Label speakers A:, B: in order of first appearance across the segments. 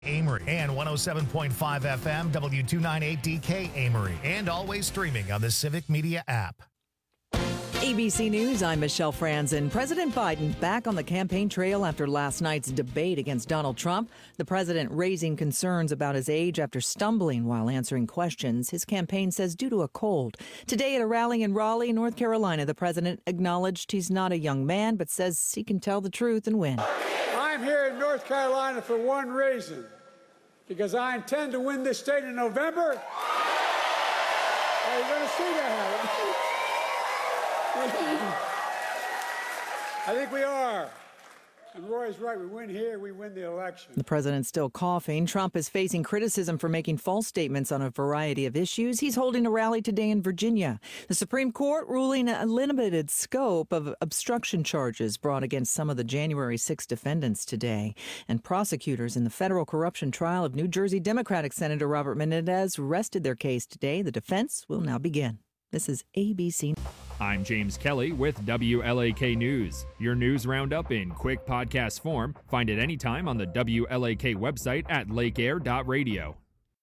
A: Amory and 107.5 FM W298DK Amory, and always streaming on the Civic Media app.
B: ABC News, I'm Michelle Franzen. President Biden back on the campaign trail after last night's debate against Donald Trump. The president raising concerns about his age after stumbling while answering questions. His campaign says due to a cold. Today at a rally in Raleigh, North Carolina, the president acknowledged he's not a young man, but says he can tell the truth and win.
C: I'm here in North Carolina for one reason, because I intend to win this state in November. Are you going to see that? I think we are. And Roy's right. We win here, we win the election.
B: The president's still coughing. Trump is facing criticism for making false statements on a variety of issues. He's holding a rally today in Virginia. The Supreme Court ruling a limited scope of obstruction charges brought against some of the January 6 defendants today. And prosecutors in the federal corruption trial of New Jersey Democratic Senator Robert Menendez rested their case today. The defense will now begin. This is ABC.
D: I'm James Kelly with WLAK News. Your news roundup in quick podcast form. Find it anytime on the WLAK website at lakeair.radio.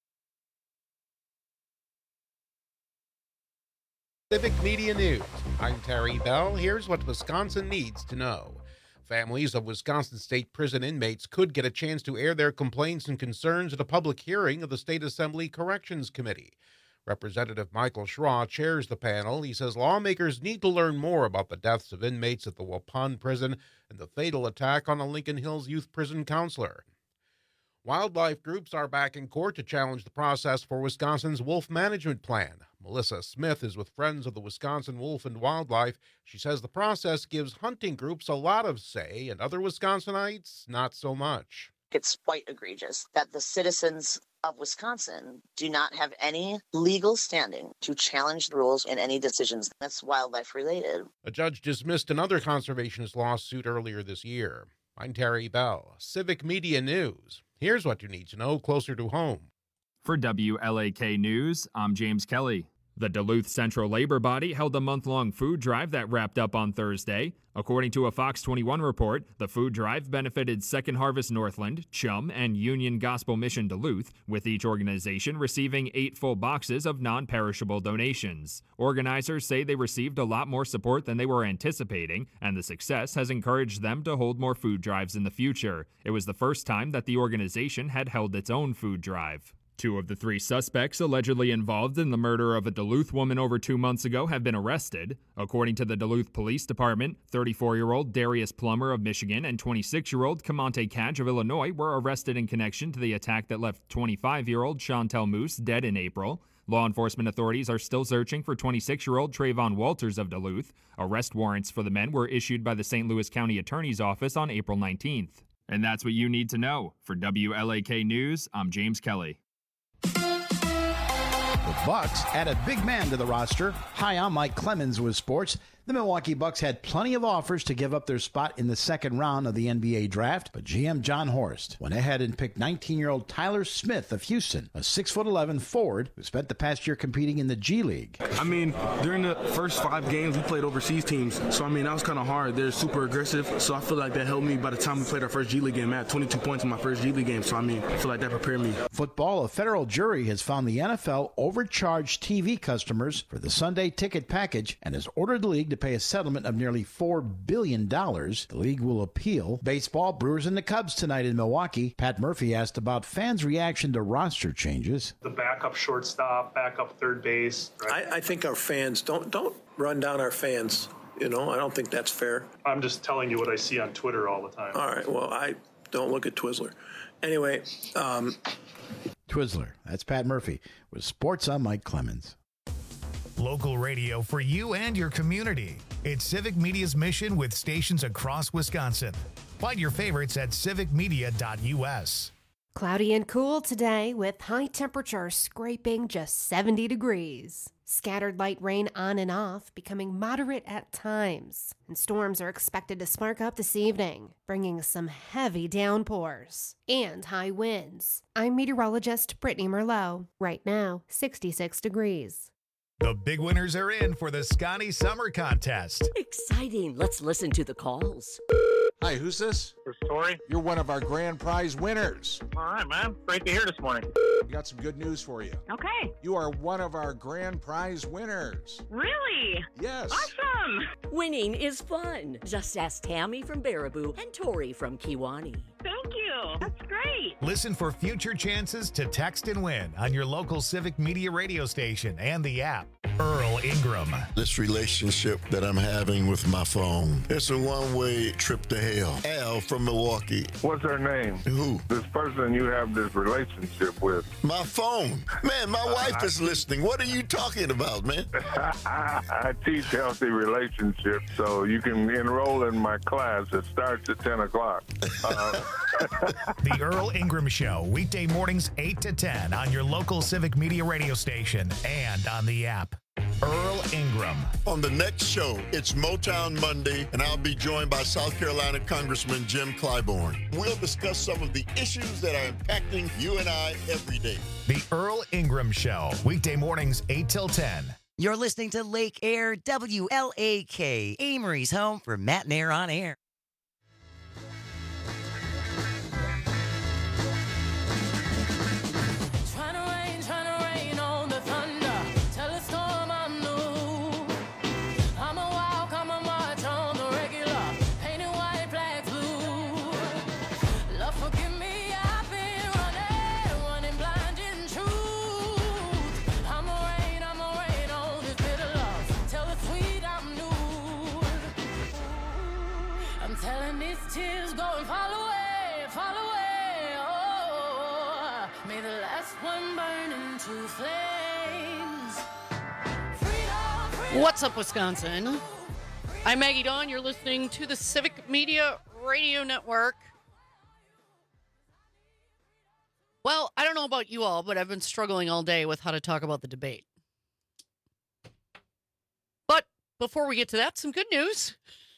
E: Civic Media News. I'm Terry Bell. Here's what Wisconsin needs to know. Families of Wisconsin State Prison inmates could get a chance to air their complaints and concerns at a public hearing of the State Assembly Corrections Committee. Representative Michael Schraw chairs the panel. He says lawmakers need to learn more about the deaths of inmates at the Waupun prison and the fatal attack on a Lincoln Hills youth prison counselor. Wildlife groups are back in court to challenge the process for Wisconsin's wolf management plan. Melissa Smith is with Friends of the Wisconsin Wolf and Wildlife. She says the process gives hunting groups a lot of say and other Wisconsinites not so much.
F: It's quite egregious that the citizens of Wisconsin do not have any legal standing to challenge the rules in any decisions that's wildlife related.
E: A judge dismissed another conservationist lawsuit earlier this year. I'm Terry Bell, Civic Media News. Here's what you need to know closer to home.
D: For WLAK News, I'm James Kelly. The Duluth Central Labor Body held a month-long food drive that wrapped up on Thursday. According to a Fox 21 report, the food drive benefited Second Harvest Northland, Chum, and Union Gospel Mission Duluth, with each organization receiving 8 full boxes of non-perishable donations. Organizers say they received a lot more support than they were anticipating, and the success has encouraged them to hold more food drives in the future. It was the first time that the organization had held its own food drive. 2 of the 3 suspects allegedly involved in the murder of a Duluth woman over 2 months ago have been arrested. According to the Duluth Police Department, 34-year-old Darius Plummer of Michigan and 26-year-old Camonte Cadge of Illinois were arrested in connection to the attack that left 25-year-old Chantel Moose dead in April. Law enforcement authorities are still searching for 26-year-old Trayvon Walters of Duluth. Arrest warrants for the men were issued by the St. Louis County Attorney's Office on April 19th. And that's what you need to know. For WLAK News, I'm James Kelly.
G: The Bucks add a big man to the roster. Hi, I'm Mike Clemens with sports. The Milwaukee Bucks had plenty of offers to give up their spot in the second round of the NBA draft, but GM John Horst went ahead and picked 19-year-old Tyler Smith of Houston, a 6'11" forward who spent the past year competing in the G League.
H: I mean, during the first 5 games, we played overseas teams, so I mean, that was kind of hard. They're super aggressive, so I feel like that helped me by the time we played our first G League game. I had 22 points in my first G League game, so I mean, I feel like that prepared me.
G: Football, a federal jury has found the NFL overcharged TV customers for the Sunday ticket package and has ordered the league to pay a settlement of nearly $4 billion. The league will appeal. Baseball, Brewers and the Cubs tonight in Milwaukee. Pat Murphy asked about fans' reaction to roster changes.
I: The backup shortstop, backup third base. Right?
J: I think our fans, don't run down our fans. You know, I don't think that's fair.
I: I'm just telling you what I see on Twitter all the time.
J: All right, well, I don't look at Twizzler. Anyway.
G: Twizzler, that's Pat Murphy. With sports, I'm Mike Clemens.
A: Local radio for you and your community. It's Civic Media's mission with stations across Wisconsin. Find your favorites at civicmedia.us.
K: Cloudy and cool today with high temperatures scraping just 70 degrees. Scattered light rain on and off, becoming moderate at times. And storms are expected to spark up this evening, bringing some heavy downpours and high winds. I'm meteorologist Brittany Merlot. Right now, 66 degrees.
A: The big winners are in for the Scotty Summer Contest.
L: Exciting. Let's listen to the calls. Hi, who's this?
I: This is Tori.
L: You're one of our grand prize winners.
I: All right, man. Great to hear this morning.
L: We got some good news for you.
M: Okay.
L: You are one of our grand prize winners.
M: Really?
L: Yes.
M: Awesome.
N: Winning is fun. Just ask Tammy from Baraboo and Tori from Kiwani.
M: Thank you. That's great.
A: Listen for future chances to text and win on your local Civic Media radio station and the app. Earl Ingram.
O: This relationship that I'm having with my phone, it's a one-way trip to hell. Al from Milwaukee.
P: What's her name?
O: Who?
P: This person you have this relationship with.
O: My phone. Man, my wife is listening. What are you talking about, man?
P: I teach healthy relationships, so you can enroll in my class. It starts at 10 o'clock.
A: The Earl Ingram Show, weekday mornings 8 to 10 on your local Civic Media radio station and on the app. Earl Ingram.
O: On the next show, it's Motown Monday, and I'll be joined by South Carolina Congressman Jim Clyburn. We'll discuss some of the issues that are impacting you and I every day.
A: The Earl Ingram Show, weekday mornings 8 till 10.
Q: You're listening to Lake Air WLAK, Amory's home for Matt and Air on Air.
R: What's up, Wisconsin? I'm Maggie Dawn. You're listening to the Civic Media Radio Network. Well, I don't know about you all, but I've been struggling all day with how to talk about the debate. But before we get to that, some good news.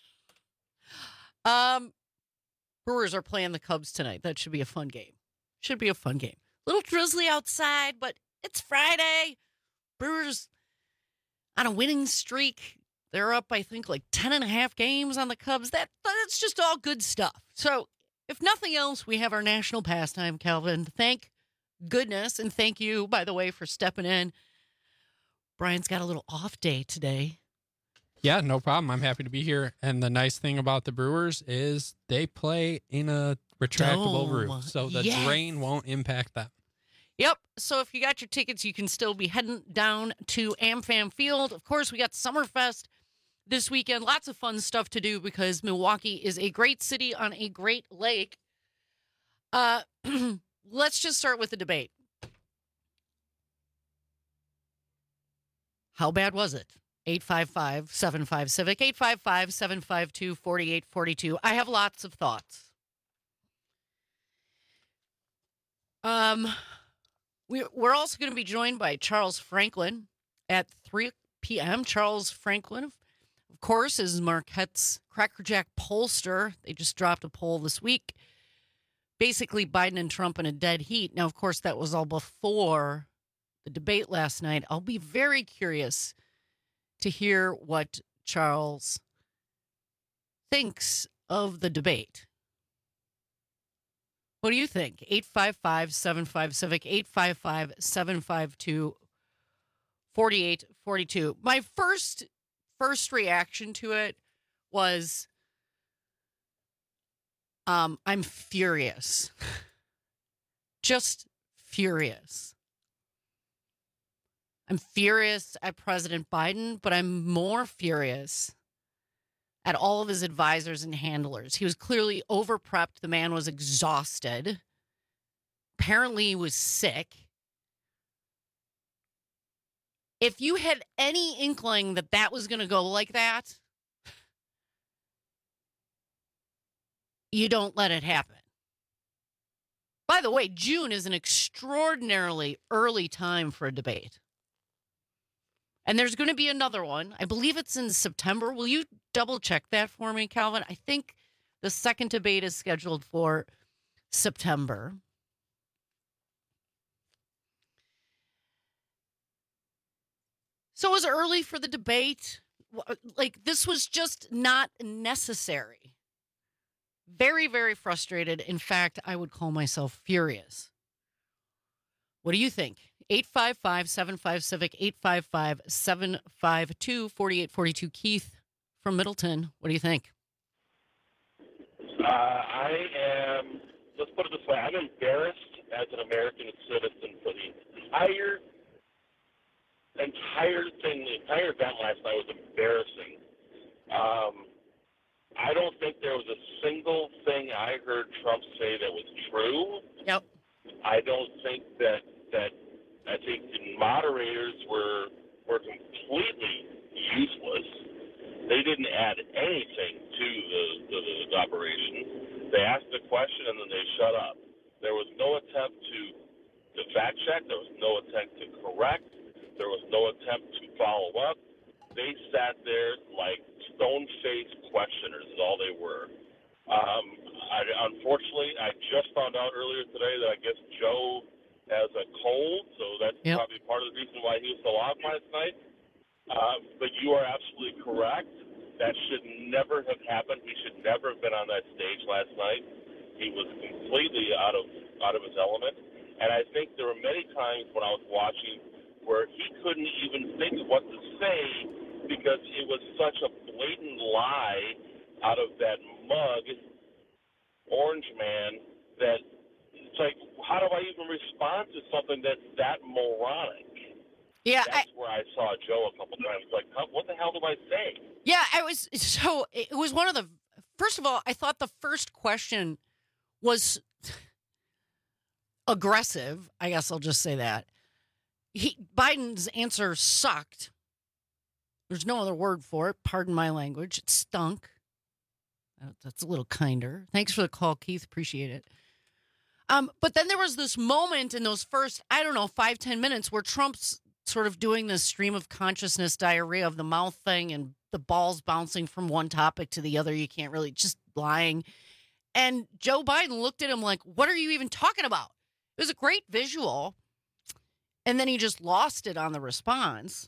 R: Brewers are playing the Cubs tonight. That should be a fun game. Should be a fun game. A little drizzly outside, but it's Friday. Brewers on a winning streak. They're up, I think, like 10.5 games on the Cubs. That's just all good stuff. So, if nothing else, we have our national pastime, Calvin. Thank goodness, and thank you, by the way, for stepping in. Brian's got a little off day today.
S: Yeah, no problem. I'm happy to be here. And the nice thing about the Brewers is they play in a retractable roof, so the rain won't impact them.
R: Yep. So if you got your tickets, you can still be heading down to AmFam Field. Of course, we got Summerfest this weekend. Lots of fun stuff to do because Milwaukee is a great city on a great lake. Let's just start with the debate. How bad was it? 855-75-CIVIC, 855-752-4842. I have lots of thoughts. We're also going to be joined by Charles Franklin at 3 p.m. Charles Franklin, of course, is Marquette's Crackerjack pollster. They just dropped a poll this week. Basically, Biden and Trump in a dead heat. Now, of course, that was all before the debate last night. I'll be very curious to hear what Charles thinks of the debate. What do you think? 855-75-CIVIC, 855-752-4842. My first reaction to it was, I'm furious. Just furious. I'm furious at President Biden, but I'm more furious at all of his advisors and handlers. He was clearly overprepped. The man was exhausted. Apparently he was sick. If you had any inkling that that was going to go like that, you don't let it happen. By the way, June is an extraordinarily early time for a debate. And there's going to be another one. I believe it's in September. Will you double check that for me, Calvin? I think the second debate is scheduled for September. So it was early for the debate. Like, this was just not necessary. Very, very frustrated. In fact, I would call myself furious. What do you think? 855-75-CIVIC, 855-752-4842. Keith from Middleton, what do you think?
T: I am, let's put it this way, I'm embarrassed as an American citizen for the entire thing. The entire event last night was embarrassing. I don't think there was a single thing I heard Trump say that was true.
R: Yep.
T: I don't think that I think the moderators were completely useless. They didn't add anything to the operation. They asked a question and then they shut up. There was no attempt to fact check. There was no attempt to correct. There was no attempt to follow up. They sat there like stone-faced questioners is all they were. Unfortunately, I just found out earlier today that I guess Joe has a cold, so that's probably part of the reason why he was so off last night. But you are absolutely correct. That should never have happened. He should never have been on that stage last night. He was completely out of his element. And I think there were many times when I was watching where he couldn't even think of what to say because it was such a blatant lie out of that mug, Orange Man, that it's like, how do I even respond to something that's that moronic?
R: Yeah,
T: that's where I saw Joe a couple times. Like, what the hell do I say?
R: Yeah, it was one of the. First of all, I thought the first question was aggressive. I guess I'll just say that. Biden's answer sucked. There's no other word for it. Pardon my language. It stunk. That's a little kinder. Thanks for the call, Keith. Appreciate it. But then there was this moment in those first, 5-10 minutes where Trump's sort of doing this stream of consciousness diarrhea of the mouth thing and the balls bouncing from one topic to the other. You can't really, just lying. And Joe Biden looked at him like, what are you even talking about? It was a great visual. And then he just lost it on the response.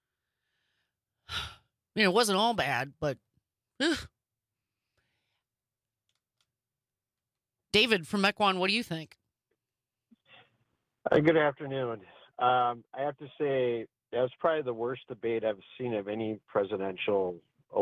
R: It wasn't all bad, but David from Mequon, what do you think?
U: Good afternoon. I have to say that was probably the worst debate I've seen of any presidential,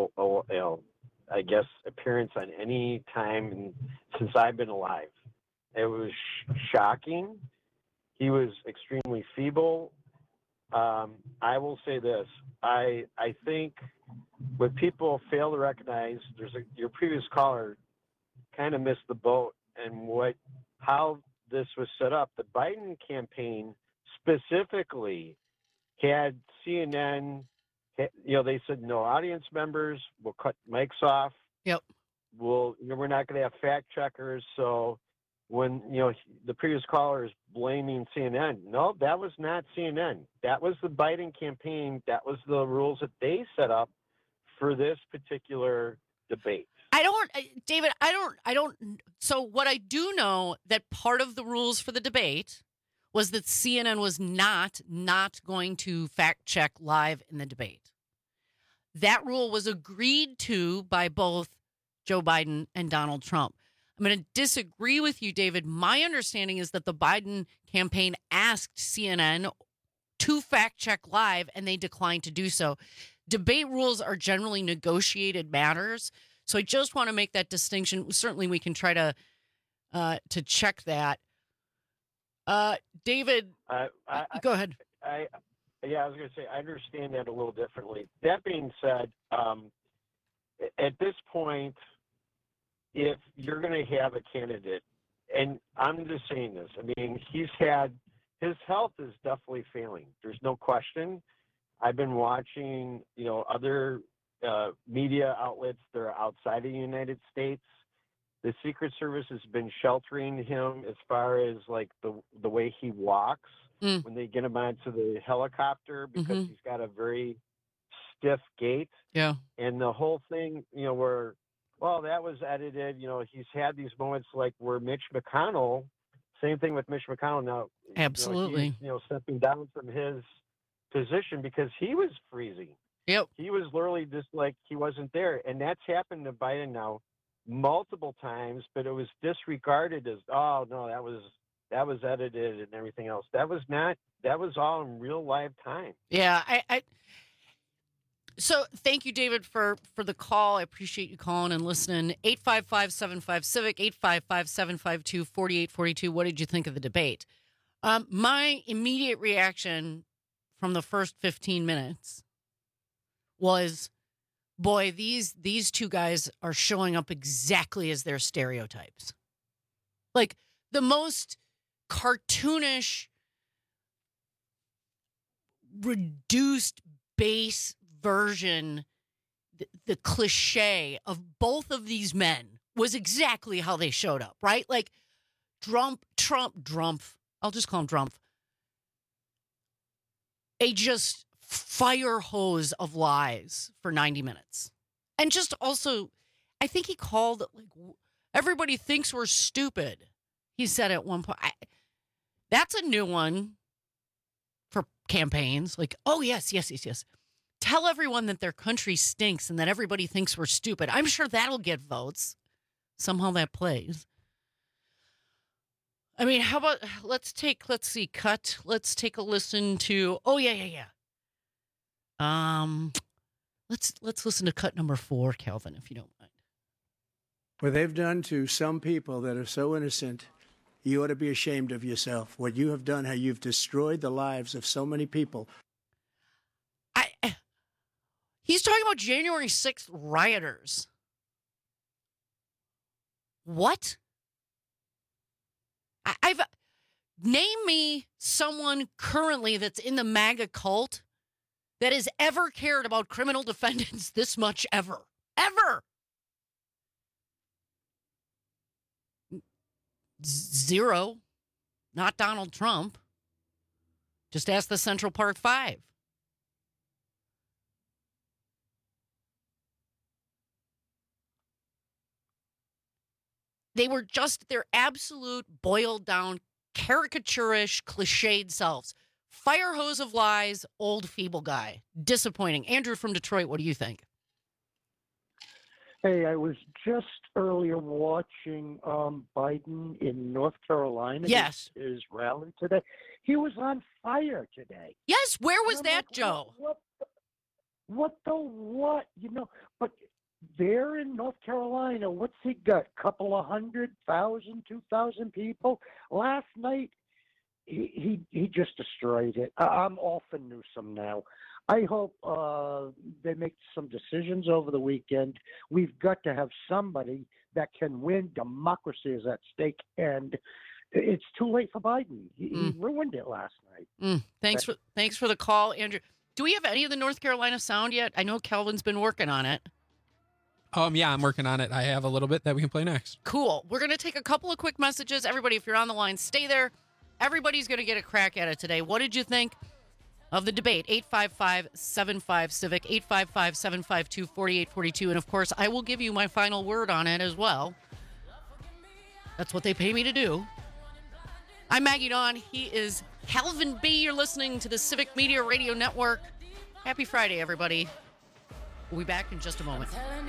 U: I guess, appearance on any time since I've been alive. It was shocking. He was extremely feeble. I will say this. I think what people fail to recognize, your previous caller kind of missed the boat and how this was set up. The Biden campaign specifically had CNN, they said no audience members, we'll cut mics off.
R: Yep.
U: We're not going to have fact checkers. So when, the previous caller is blaming CNN, no, that was not CNN. That was the Biden campaign. That was the rules that they set up for this particular debate.
R: David, so what I do know that part of the rules for the debate was that CNN was not going to fact check live in the debate. That rule was agreed to by both Joe Biden and Donald Trump. I'm going to disagree with you, David. My understanding is that the Biden campaign asked CNN to fact check live, and they declined to do so. Debate rules are generally negotiated matters, so I just want to make that distinction. Certainly, we can try to check that. David, go ahead.
U: I was going to say, I understand that a little differently. That being said, at this point, if you're going to have a candidate, and I'm just saying this, his health is definitely failing. There's no question. I've been watching, other media outlets that are outside of the United States. The Secret Service has been sheltering him as far as like the way he walks when they get him onto the helicopter because he's got a very stiff gait.
R: Yeah.
U: And the whole thing, where, well, that was edited. He's had these moments like where Mitch McConnell, same thing with Mitch McConnell now.
R: Absolutely.
U: Stepping down from his position because he was freezing.
R: Yep.
U: He was literally just like he wasn't there. And that's happened to Biden now multiple times, but it was disregarded as, oh no, that was edited and everything else. That was not. That was all in real live time.
R: Yeah, So thank you, David, for the call. I appreciate you calling and listening. 855-75-CIVIC, 855-752-4842. What did you think of the debate? My immediate reaction from the first 15 minutes was, boy, these two guys are showing up exactly as their stereotypes. Like the most cartoonish, reduced base version, the cliche of both of these men was exactly how they showed up, right? Like Trump, I'll just call him Trump. A just fire hose of lies for 90 minutes. And just also, I think he called, like, everybody thinks we're stupid. He said at one point, that's a new one for campaigns. Like, oh, yes. Tell everyone that their country stinks and that everybody thinks we're stupid. I'm sure that'll get votes. Somehow that plays. I mean, how about, let's take a listen to, let's listen to cut number 4, Calvin, if you don't mind.
C: What they've done to some people that are so innocent, you ought to be ashamed of yourself. What you have done, how you've destroyed the lives of so many people.
R: He's talking about January 6th rioters. What? Name me someone currently that's in the MAGA cult that has ever cared about criminal defendants this much ever. Ever. Zero. Not Donald Trump. Just ask the Central Park 5. They were just their absolute boiled down, caricaturish, cliched selves. Fire hose of lies, old feeble guy. Disappointing. Andrew from Detroit, what do you think?
V: Hey, I was just earlier watching Biden in North Carolina.
R: Yes.
V: His rally today. He was on fire today.
R: Yes, where was that, Joe?
V: What? You know, but there in North Carolina, what's he got? Couple of 100,000, 2,000 people? Last night, he just destroyed it. I'm all for Newsom now. I hope they make some decisions over the weekend. We've got to have somebody that can win. Democracy is at stake, and it's too late for Biden. He ruined it last night.
R: Thanks for the call, Andrew. Do we have any of the North Carolina sound yet? I know Calvin's been working on it.
S: Yeah, I'm working on it. I have a little bit that we can play next.
R: Cool. We're going to take a couple of quick messages. Everybody, if you're on the line, stay there. Everybody's going to get a crack at it today. What did you think of the debate? 855-75-CIVIC, 855-752-4842. And, of course, I will give you my final word on it as well. That's what they pay me to do. I'm Maggie Dawn. He is Calvin B. You're listening to the Civic Media Radio Network. Happy Friday, everybody. We'll be back in just a moment.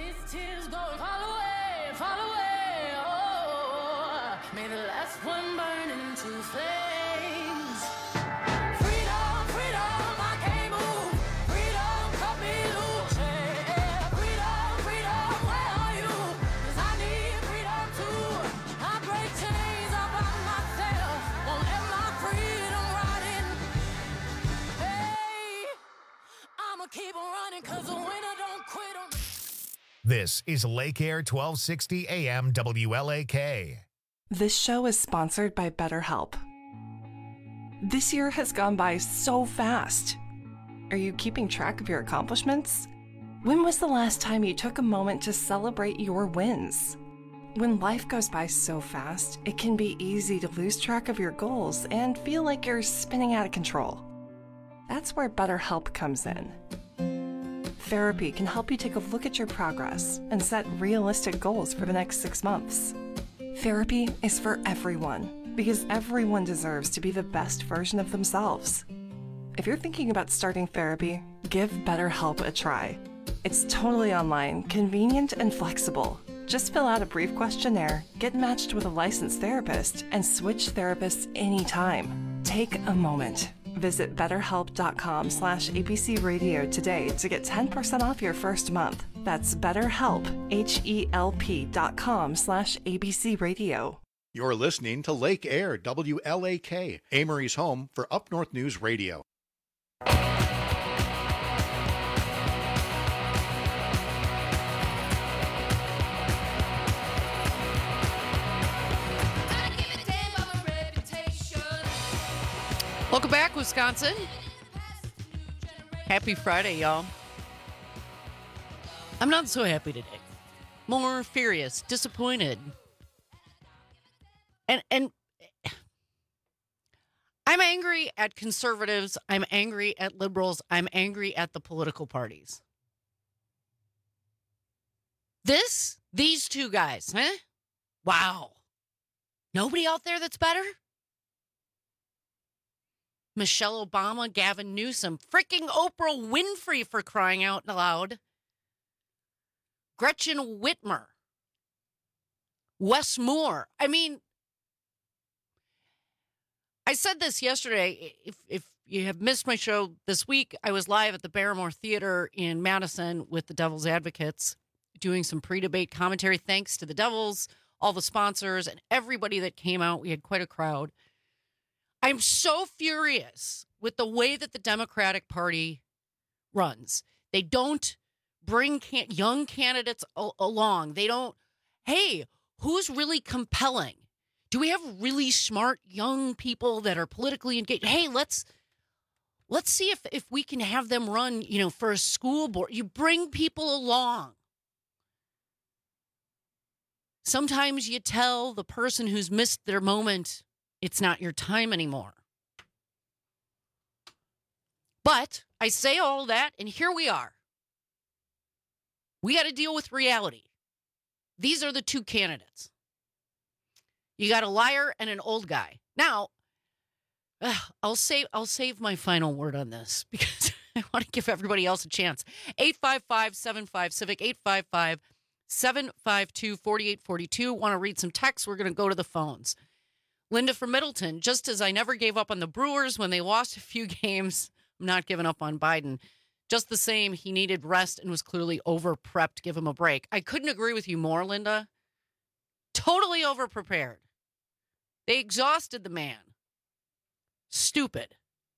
W: May the last one burn into flames. Freedom, I can't move. Freedom, cut me loose. Yeah. Freedom, where are you? 'Cause I need freedom too. I break chains up on myself. Won't let my freedom rot in. Hey, I'ma keep on running 'cause the winner don't quit on.
A: This is Lake Air 1260 AM WLAK.
X: This show is sponsored by BetterHelp. This year has gone by so fast. Are you keeping track of your accomplishments? When was the last time you took a moment to celebrate your wins? When life goes by so fast, it can be easy to lose track of your goals and feel like you're spinning out of control. That's where BetterHelp comes in. Therapy can help you take a look at your progress and set realistic goals for the next 6 months. Therapy is for everyone because everyone deserves to be the best version of themselves. If you're thinking about starting therapy, give BetterHelp a try. It's totally online, convenient, and flexible. Just fill out a brief questionnaire, get matched with a licensed therapist, and switch therapists anytime. Take a moment. Visit BetterHelp.com/ABC Radio today to get 10% off your first month. That's BetterHelp, HELP.com/ABC Radio.
B: You're listening to Lake Air, WLAK, Amory's home for Up North News Radio.
R: Welcome back, Wisconsin. Happy Friday, y'all. I'm not so happy today. More furious, disappointed. And I'm angry at conservatives. I'm angry at liberals. I'm angry at the political parties. These two guys, huh? Wow. Nobody out there that's better? Michelle Obama, Gavin Newsom, freaking Oprah Winfrey, for crying out loud. Gretchen Whitmer. Wes Moore. I mean, I said this yesterday. If you have missed my show this week, I was live at the Barrymore Theater in Madison with the Devil's Advocates doing some pre-debate commentary. Thanks to the Devils, all the sponsors, and everybody that came out. We had quite a crowd. I'm so furious with the way that the Democratic Party runs. They don't bring young candidates along. They don't, hey, who's really compelling? Do we have really smart young people that are politically engaged? Hey, let's see if we can have them run, for a school board. You bring people along. Sometimes you tell the person who's missed their moment, it's not your time anymore. But I say all that, and here we are. We got to deal with reality. These are the two candidates. You got a liar and an old guy. Now, I'll save my final word on this because I want to give everybody else a chance. 855-75-CIVIC, 855-752-4842. Want to read some texts? We're going to go to the phones. Linda from Middleton, just as I never gave up on the Brewers when they lost a few games, I'm not giving up on Biden. Just the same, he needed rest and was clearly over-prepped. Give him a break. I couldn't agree with you more, Linda. Totally over-prepared. They exhausted the man. Stupid.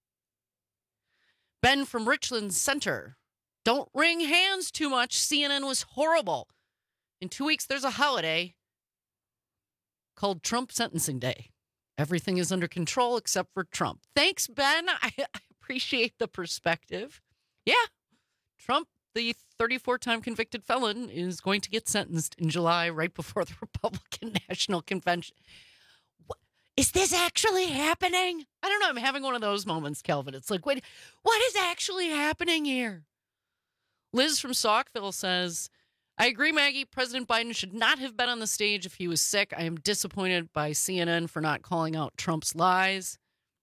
R: Ben from Richland Center. Don't wring hands too much. CNN was horrible. In 2 weeks, there's a holiday called Trump Sentencing Day. Everything is under control except for Trump. Thanks, Ben. I appreciate the perspective. Yeah, Trump, the 34-time convicted felon, is going to get sentenced in July right before the Republican National Convention. Is this actually happening? I don't know. I'm having one of those moments, Kelvin. It's like, wait, what is actually happening here? Liz from Saukville says, I agree, Maggie. President Biden should not have been on the stage if he was sick. I am disappointed by CNN for not calling out Trump's lies.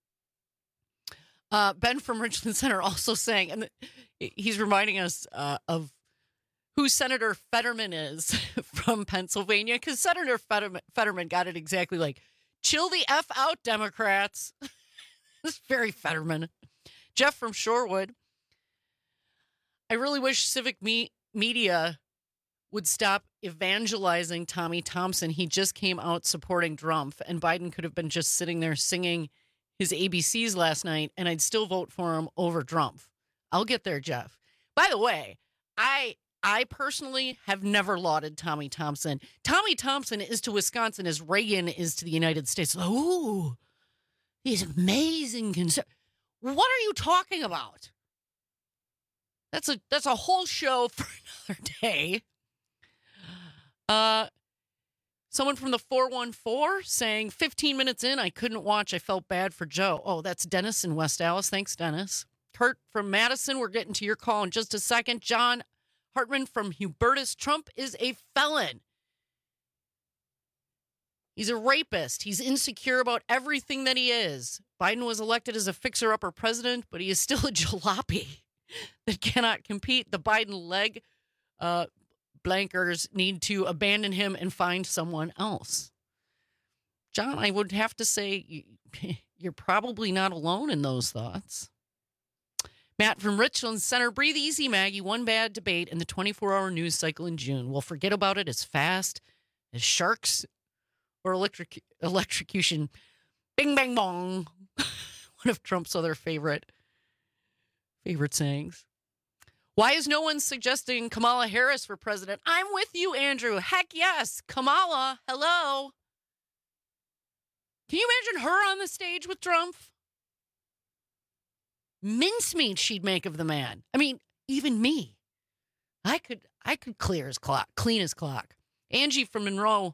R: Ben from Richland Center also saying, and he's reminding us of who Senator Fetterman is from Pennsylvania, because Senator Fetterman got it exactly like, chill the F out, Democrats. It's very Fetterman. Jeff from Shorewood. I really wish civic media would stop evangelizing Tommy Thompson. He just came out supporting Trump, and Biden could have been just sitting there singing his ABCs last night, and I'd still vote for him over Trump. I'll get there, Jeff. By the way, I personally have never lauded Tommy Thompson. Tommy Thompson is to Wisconsin as Reagan is to the United States. Oh, he's amazing. What are you talking about? That's a whole show for another day. Someone from the 414 saying 15 minutes in, I couldn't watch. I felt bad for Joe. Oh, that's Dennis in West Allis. Thanks, Dennis. Kurt from Madison. We're getting to your call in just a second. John Hartman from Hubertus. Trump is a felon. He's a rapist. He's insecure about everything that he is. Biden was elected as a fixer-upper president, but he is still a jalopy that cannot compete. The Biden leg blankers need to abandon him and find someone else. John, I would have to say you're probably not alone in those thoughts. Matt from Richland Center, breathe easy, Maggie. One bad debate in the 24-hour news cycle in June. We'll forget about it as fast as sharks or electrocution. Bing, bang, bong. One of Trump's other favorite sayings. Why is no one suggesting Kamala Harris for president? I'm with you, Andrew. Heck yes. Kamala, hello. Can you imagine her on the stage with Trump? Mincemeat she'd make of the man. I mean, even me. I could clean his clock. Angie from Monroe.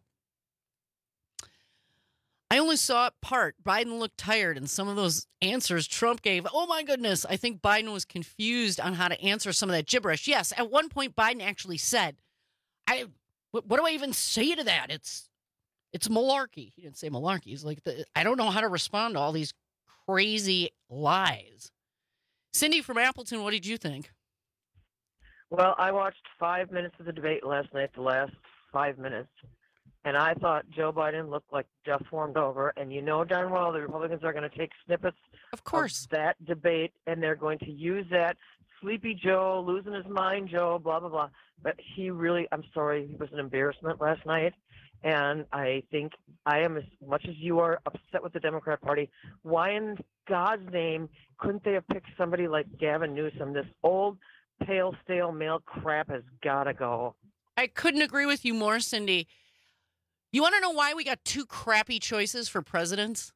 R: I only saw it part. Biden looked tired, and some of those answers Trump gave. Oh, my goodness. I think Biden was confused on how to answer some of that gibberish. Yes, at one point, Biden actually said, what do I even say to that? It's malarkey. He didn't say malarkey. He's like, I don't know how to respond to all these crazy lies. Cindy from Appleton, what did you think?
D: Well, I watched 5 minutes of the debate last night, the last 5 minutes. And I thought Joe Biden looked like Jeff formed over. And you know darn well the Republicans are going to take snippets
R: of that
D: debate, and they're going to use that Sleepy Joe, losing his mind Joe, blah, blah, blah. But he really, I'm sorry, he was an embarrassment last night. And I think I am as much as you are upset with the Democrat Party. Why in God's name couldn't they have picked somebody like Gavin Newsom? This old, pale, stale male crap has got to go.
R: I couldn't agree with you more, Cindy. You want to know why we got two crappy choices for president?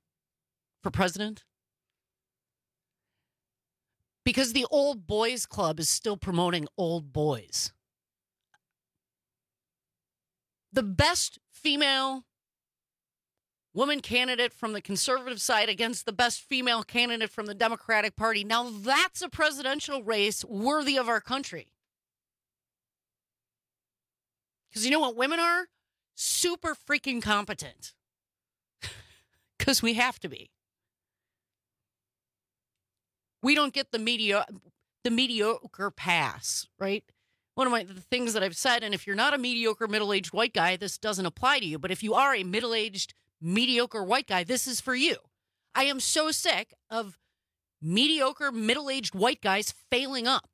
R: Because the Old Boys Club is still promoting old boys. The best female woman candidate from the conservative side against the best female candidate from the Democratic Party. Now that's a presidential race worthy of our country. Because you know what women are? Super freaking competent. Because we have to be. We don't get the mediocre pass, right? One of the things that I've said, and if you're not a mediocre middle-aged white guy, this doesn't apply to you. But if you are a middle-aged mediocre white guy, this is for you. I am so sick of mediocre middle-aged white guys failing up.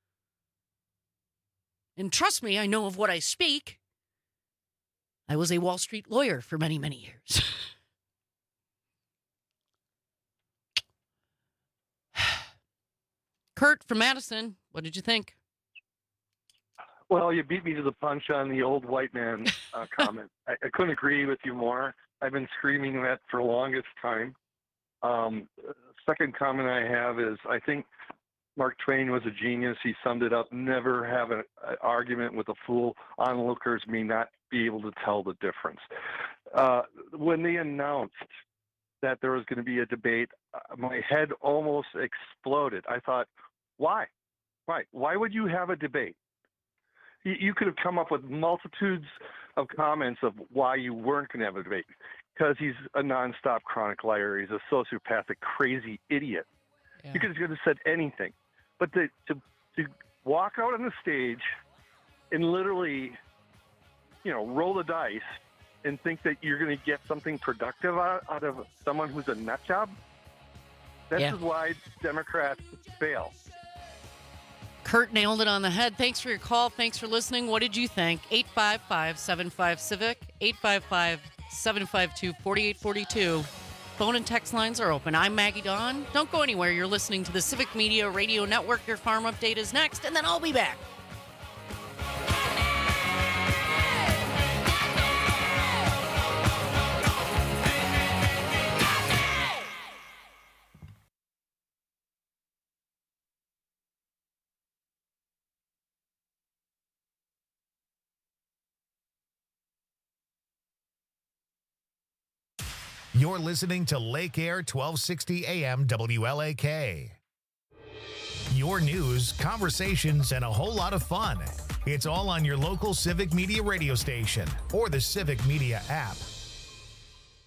R: And trust me, I know of what I speak. I was a Wall Street lawyer for many, many years. Kurt from Madison, what did you think?
E: Well, you beat me to the punch on the old white man comment. I couldn't agree with you more. I've been screaming that for the longest time. Second comment I have is I think Mark Twain was a genius. He summed it up. Never have an argument with a fool. Onlookers may not be able to tell the difference. When they announced that there was going to be a debate, my head almost exploded. I thought, why? Why would you have a debate? You could have come up with multitudes of comments of why you weren't going to have a debate. Because he's a nonstop chronic liar. He's a sociopathic, crazy idiot. Yeah. You could have said anything. But to walk out on the stage and literally, roll the dice and think that you're going to get something productive out of someone who's a nut job, this is why Democrats fail.
R: Kurt nailed it on the head. Thanks for your call. Thanks for listening. What did you think? 855-75-CIVIC, 855-752-4842. Phone and text lines are open. I'm Maggie Dawn. Don't go anywhere. You're listening to the Civic Media Radio Network. Your farm update is next, and then I'll be back.
A: You're listening to Lake Air 1260 AM WLAK. Your news, conversations, and a whole lot of fun. It's all on your local Civic Media radio station or the Civic Media app.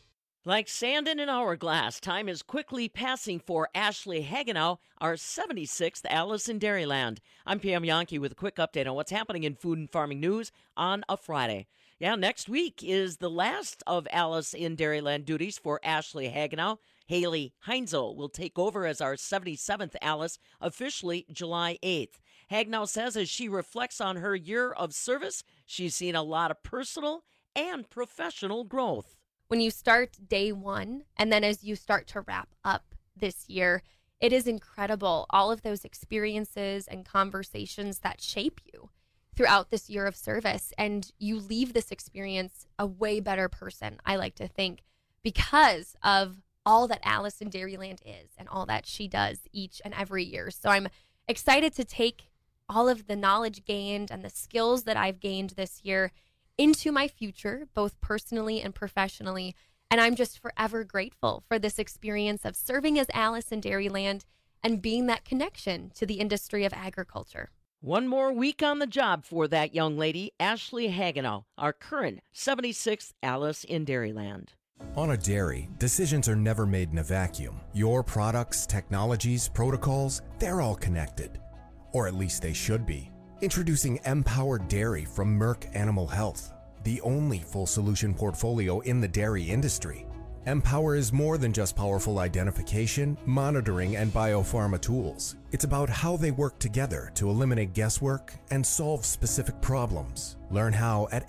N: Like sand in an hourglass, time is quickly passing for Ashley Hagenow, our 76th Alice in Dairyland. I'm Pam Yankee with a quick update on what's happening in food and farming news on a Friday. Yeah, next week is the last of Alice in Dairyland duties for Ashley Hagenow. Haley Heinzel will take over as our 77th Alice, officially July 8th. Hagenow says as she reflects on her year of service, she's seen a lot of personal and professional growth.
F: When you start day one, and then as you start to wrap up this year, it is incredible. All of those experiences and conversations that shape you throughout this year of service. And you leave this experience a way better person, I like to think, because of all that Alice in Dairyland is and all that she does each and every year. So I'm excited to take all of the knowledge gained and the skills that I've gained this year into my future, both personally and professionally. And I'm just forever grateful for this experience of serving as Alice in Dairyland and being that connection to the industry of agriculture.
N: One more week on the job for that young lady, Ashley Hagenow, our current 76th Alice in Dairyland.
G: On a dairy, decisions are never made in a vacuum. Your products, technologies, protocols, they're all connected. Or at least they should be. Introducing Empowered Dairy from Merck Animal Health, the only full solution portfolio in the dairy industry. Empower is more than just powerful identification, monitoring, and biopharma tools. It's about how they work together to eliminate guesswork and solve specific problems. Learn how at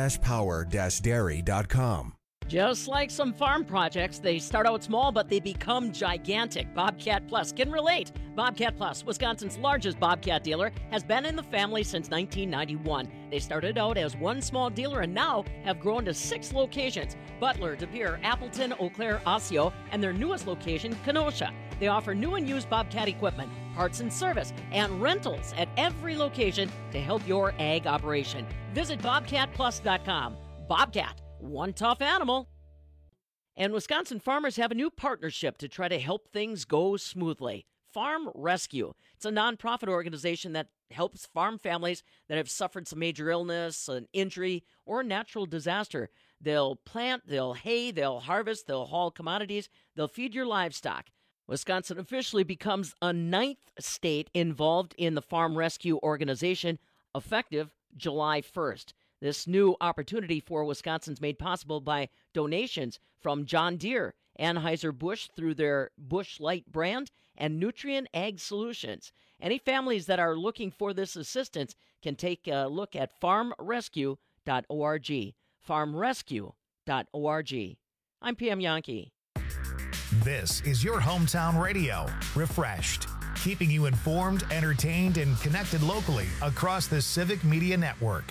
G: m-power-dairy.com.
N: Just like some farm projects, they start out small, but they become gigantic. Bobcat Plus can relate. Bobcat Plus, Wisconsin's largest Bobcat dealer, has been in the family since 1991. They started out as one small dealer and now have grown to 6 locations: Butler, De Pere, Appleton, Eau Claire, Osseo, and their newest location, Kenosha. They offer new and used Bobcat equipment, parts and service, and rentals at every location to help your ag operation. Visit BobcatPlus.com. Bobcat. One tough animal. And Wisconsin farmers have a new partnership to try to help things go smoothly. Farm Rescue. It's a nonprofit organization that helps farm families that have suffered some major illness, an injury, or a natural disaster. They'll plant, they'll hay, they'll harvest, they'll haul commodities, they'll feed your livestock. Wisconsin officially becomes a 9th state involved in the Farm Rescue organization, effective July 1st. This new opportunity for Wisconsin's made possible by donations from John Deere, Anheuser-Busch through their Busch Light brand, and Nutrien Ag Solutions. Any families that are looking for this assistance can take a look at farmrescue.org. Farmrescue.org. I'm Pam Yankee.
A: This is your hometown radio, Refreshed, keeping you informed, entertained, and connected locally across the Civic Media Network.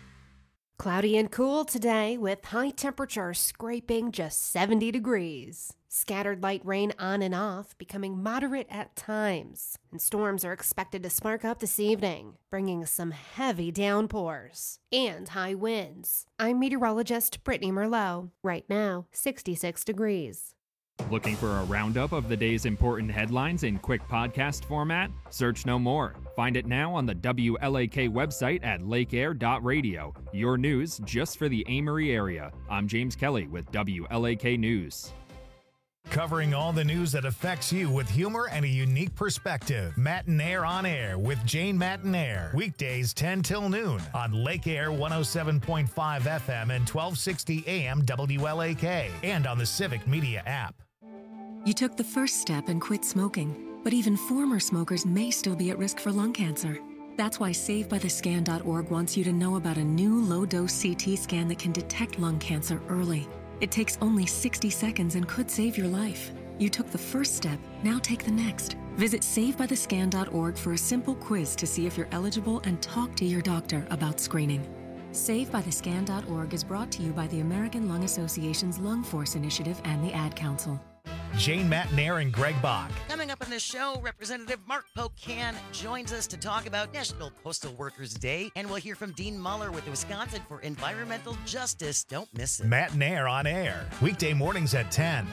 K: Cloudy and cool today with high temperatures scraping just 70 degrees. Scattered light rain on and off, becoming moderate at times. And storms are expected to spark up this evening, bringing some heavy downpours and high winds. I'm meteorologist Brittany Merlot. Right now, 66 degrees.
H: Looking for a roundup of the day's important headlines in quick podcast format? Search no more. Find it now on the WLAK website at lakeair.radio. Your news just for the Amory area. I'm James Kelly with WLAK News.
A: Covering all the news that affects you with humor and a unique perspective. Matinaire on Air with Jane Matinaire. Weekdays 10 till noon on Lake Air 107.5 FM and 1260 AM WLAK and on the Civic Media app.
J: You took the first step and quit smoking, but even former smokers may still be at risk for lung cancer. That's why SaveByTheScan.org wants you to know about a new low-dose CT scan that can detect lung cancer early. It takes only 60 seconds and could save your life. You took the first step, now take the next. Visit SaveByTheScan.org for a simple quiz to see if you're eligible and talk to your doctor about screening. SaveByTheScan.org is brought to you by the American Lung Association's Lung Force Initiative and the Ad Council.
A: Jane Matinaire and Greg Bach.
Q: Coming up on the show, Representative Mark Pocan joins us to talk about National Postal Workers Day, and we'll hear from Dean Muller with Wisconsin for Environmental Justice. Don't miss it.
A: Matinaire on Air, weekday mornings at 10.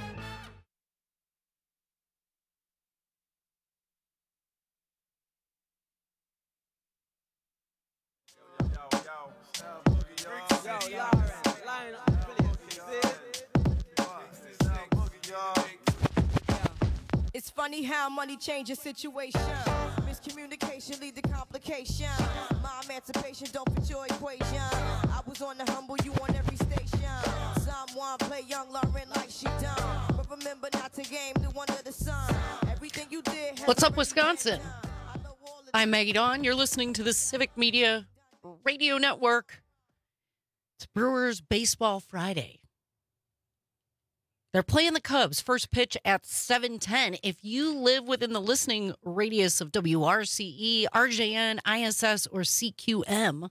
I: It's funny how money changes situation. Miscommunication lead to complication. My emancipation don't fit your equation. I was on the humble, you on every station. Someone play young Lauren like she done. But remember not to game new under the sun. Everything you did.
R: What's up, Wisconsin? I'm Maggie Dawn. You're listening to the Civic Media Radio Network. It's Brewers Baseball Friday. They're playing the Cubs. First pitch at 7:10. If you live within the listening radius of WRCE, RJN, ISS, or CQM,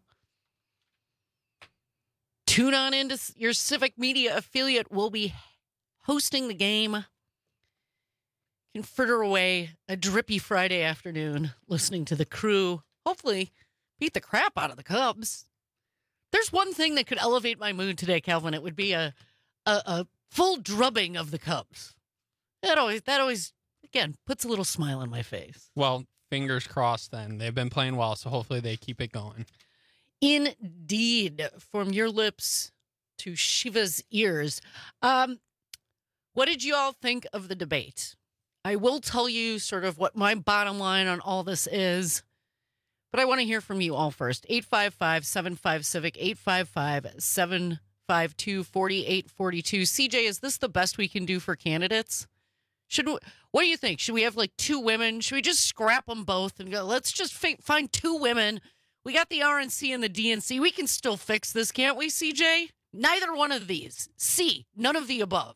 R: tune on into your Civic Media affiliate. We'll be hosting the game. You can fritter away a drippy Friday afternoon listening to the crew. Hopefully beat the crap out of the Cubs. There's one thing that could elevate my mood today, Calvin. It would be a full drubbing of the Cubs. That always, again, puts a little smile on my face.
S: Well, fingers crossed then. They've been playing well, so hopefully they keep it going.
R: Indeed. From your lips to Shiva's ears. What did you all think of the debate? I will tell you sort of what my bottom line on all this is, but I want to hear from you all first. 855-75-CIVIC, 855-752-4842. CJ, is this the best we can do for candidates? What do you think? Should we have like two women? Should we just scrap them both and go, let's just find two women? We got the RNC and the DNC. We can still fix this, can't we, CJ? Neither one of these. C, none of the above.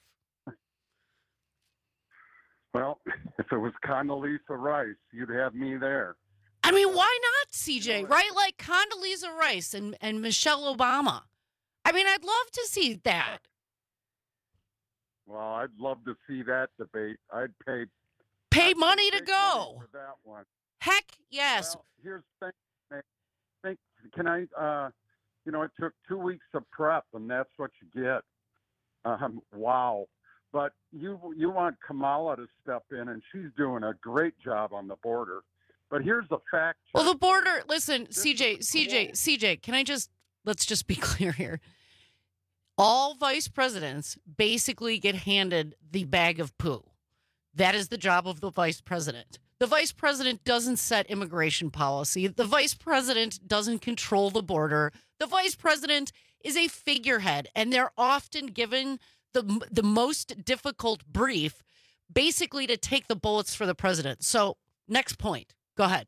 L: Well, if it was Condoleezza Rice, you'd have me there.
R: I mean, why not, CJ? Right? Like Condoleezza Rice and Michelle Obama. I mean, I'd love to see that.
L: Well, I'd love to see that debate. I'd pay
R: money to go.
L: For that one.
R: Heck yes.
L: Well, here's the thing. Can I? It took 2 weeks of prep, and that's what you get. Wow. But you want Kamala to step in, and she's doing a great job on the border. But here's the fact.
R: Well, the border. Listen, CJ. Let's just be clear here. All vice presidents basically get handed the bag of poo. That is the job of the vice president. The vice president doesn't set immigration policy. The vice president doesn't control the border. The vice president is a figurehead, and they're often given the most difficult brief, basically to take the bullets for the president. So, next point. Go ahead.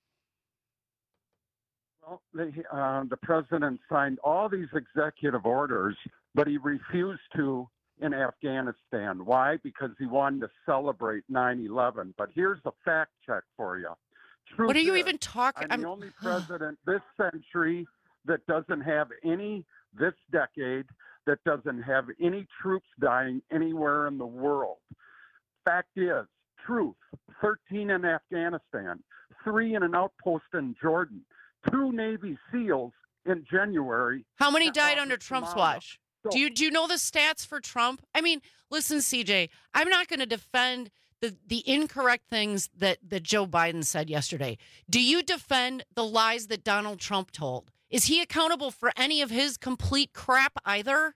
L: Well, the president signed all these executive orders, but he refused to in Afghanistan. Why? Because he wanted to celebrate 9/11. But here's the fact check for you.
R: What are you even talking?
L: I'm the only president this century that doesn't have this decade, that doesn't have any troops dying anywhere in the world. Fact is, truth, 13 in Afghanistan, 3 in an outpost in Jordan, 2 Navy SEALs in January.
R: How many died under Trump's watch? Do you know the stats for Trump? I mean, listen, CJ, I'm not going to defend the incorrect things that Joe Biden said yesterday. Do you defend the lies that Donald Trump told? Is he accountable for any of his complete crap either?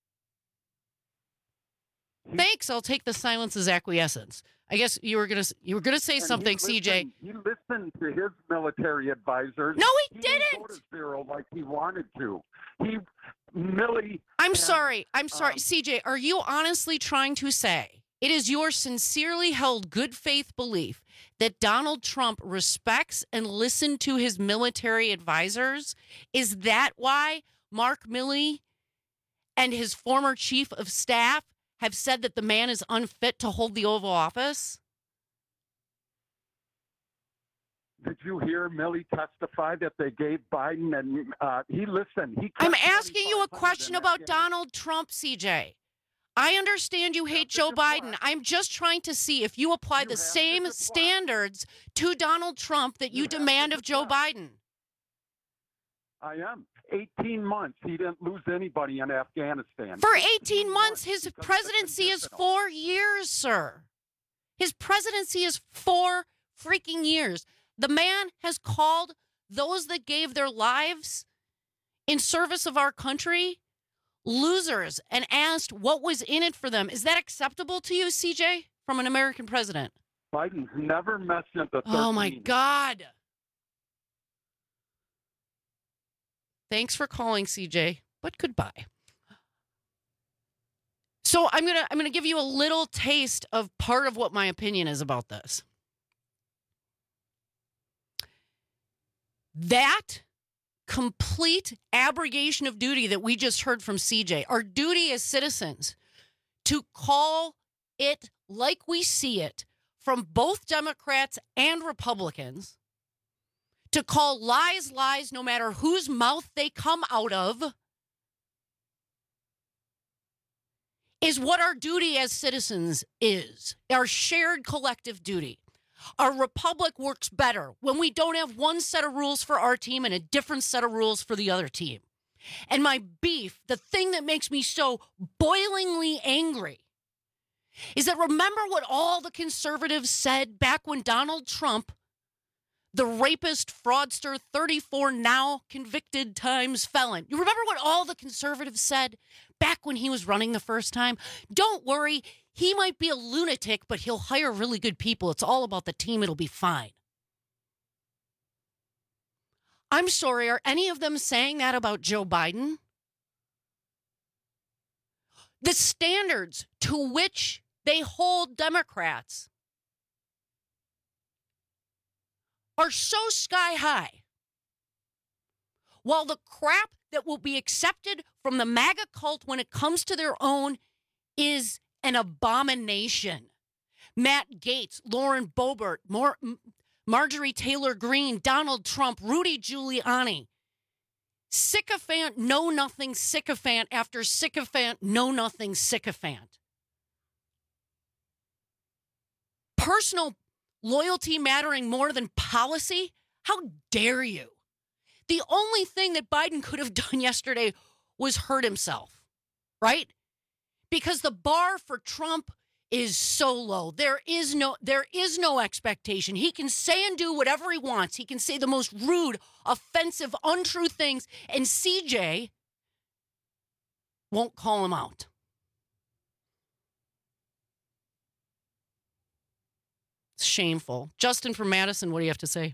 R: Thanks. I'll take the silence as acquiescence. I guess you were gonna say something, CJ.
L: He listened to his military advisors.
R: No, he didn't.
L: Didn't go to zero like he wanted to.
R: I'm sorry, CJ. Are you honestly trying to say it is your sincerely held good faith belief that Donald Trump respects and listened to his military advisors? Is that why Mark Milley and his former chief of staff have said that the man is unfit to hold the Oval Office?
L: Did you hear Milley testify that they gave Biden and he listened?
R: I'm asking you a question about Donald Trump, CJ. I understand you hate Joe Biden. I'm just trying to see if you apply the same standards to Donald Trump that you demand of Joe Biden.
L: I am. 18 months. He didn't lose anybody in Afghanistan.
R: For 18 months, his presidency is 4 years, sir. His presidency is 4 freaking years. The man has called those that gave their lives in service of our country losers and asked what was in it for them. Is that acceptable to you, CJ, from an American president?
L: Biden's never mentioned the 13.
R: Oh, my God. Thanks for calling, CJ, but goodbye. So I'm gonna give you a little taste of part of what my opinion is about this. That complete abrogation of duty that we just heard from CJ, our duty as citizens to call it like we see it from both Democrats and Republicans, to call lies lies no matter whose mouth they come out of, is what our duty as citizens is, our shared collective duty. Our republic works better when we don't have one set of rules for our team and a different set of rules for the other team. And my beef, the thing that makes me so boilingly angry, is that remember what all the conservatives said back when Donald Trump, the rapist, fraudster, 34 now convicted times felon. You remember what all the conservatives said back when he was running the first time? Don't worry, he might be a lunatic, but he'll hire really good people. It's all about the team. It'll be fine. I'm sorry, are any of them saying that about Joe Biden? The standards to which they hold Democrats are so sky high, while the crap that will be accepted from the MAGA cult when it comes to their own is an abomination. Matt Gaetz, Lauren Boebert, Marjorie Taylor Greene, Donald Trump, Rudy Giuliani. Sycophant, know-nothing sycophant after sycophant, know-nothing sycophant. Personal loyalty mattering more than policy? How dare you? The only thing that Biden could have done yesterday was hurt himself, right? Because the bar for Trump is so low. There is no expectation. He can say and do whatever he wants. He can say the most rude, offensive, untrue things, and CJ won't call him out. It's shameful. Justin from Madison, what do you have to say?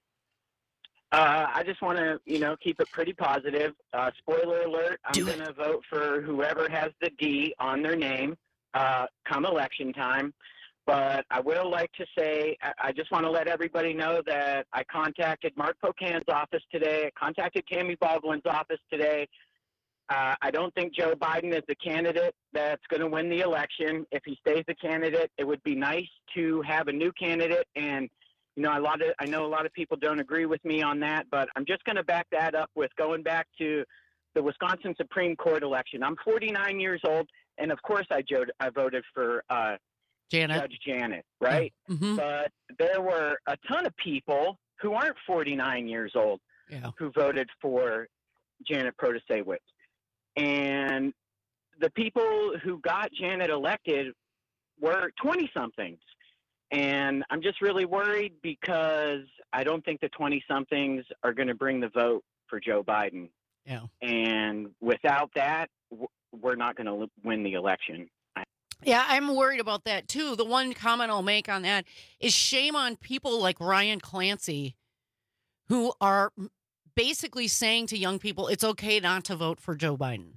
M: I just want to, keep it pretty positive. Spoiler alert, I'm going to vote for whoever has the D on their name come election time. But I will like to say, I just want to let everybody know that I contacted Mark Pocan's office today. I contacted Tammy Baldwin's office today. I don't think Joe Biden is the candidate that's going to win the election. If he stays the candidate, it would be nice to have a new candidate. And I know a lot of people don't agree with me on that, but I'm just going to back that up with going back to the Wisconsin Supreme Court election. I'm 49 years old, and of course I voted for Judge Janet, right?
R: Mm-hmm.
M: But there were a ton of people who aren't 49 years old who voted for Janet Protasiewicz. And the people who got Janet elected were 20-somethings. And I'm just really worried because I don't think the 20-somethings are going to bring the vote for Joe Biden.
R: Yeah.
M: And without that, we're not going to win the election.
R: Yeah, I'm worried about that too. The one comment I'll make on that is shame on people like Ryan Clancy, who are basically saying to young people, it's okay not to vote for Joe Biden.